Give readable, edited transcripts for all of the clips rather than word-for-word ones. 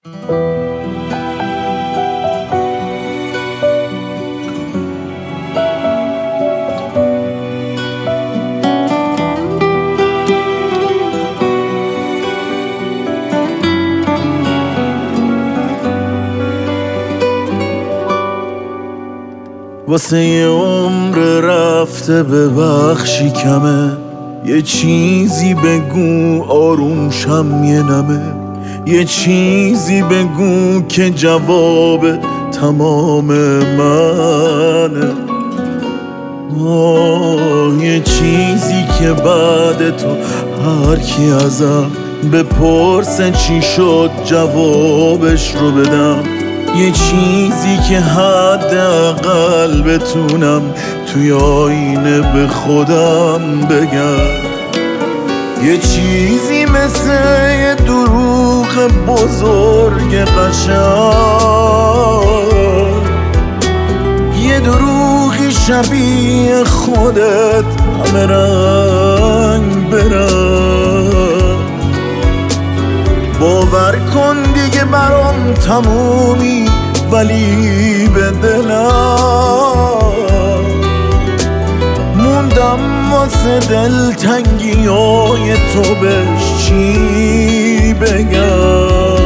واسه یه عمر رفته ببخشی کمه، یه چیزی بگو آروم شم یه نمه، یه چیزی بگو که جواب تمام منه. یه چیزی که بعد تو هر کی ازم بپرسه چی شد جوابش رو بدم، یه چیزی که حداقل بتونم توی آینه به خودم بگم، یه چیزی مثل یه دروغ بزرگ قشنگ، یه دروغی شبیه خودت همه رنگ برنگ. باور کن دیگه برام تمومی، ولی به دلم موندم واسه دلتنگیای تو بهش چی بگم.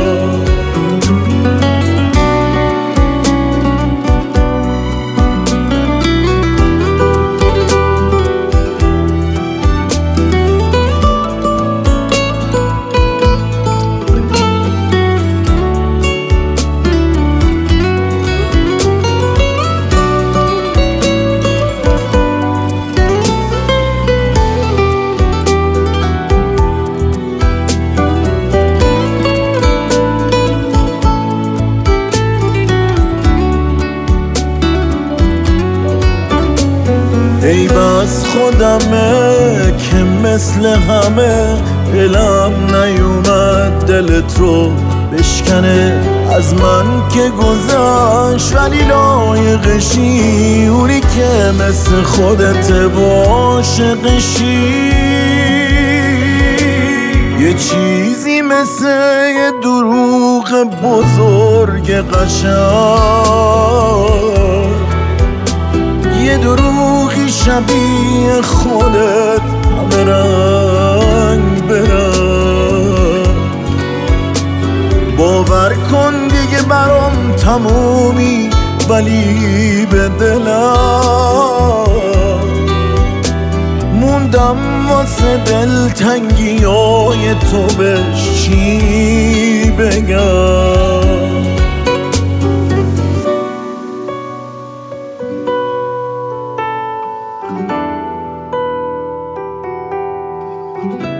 ای بس خودمه که مثل همه دلم نیومد دلت رو بشکنه، از من که گذشت ولی لایقشی، اونی که مثل خودت عاشقشی. یه چیزی مثل یه دروغ بزرگ قشنگ، یه دروغی شبیه خودت همه رنگ برنگ. باور کن دیگه برام تمومی، ولی به دلم موندم واسه دلتنگیای تو بهش چی بگم. thank you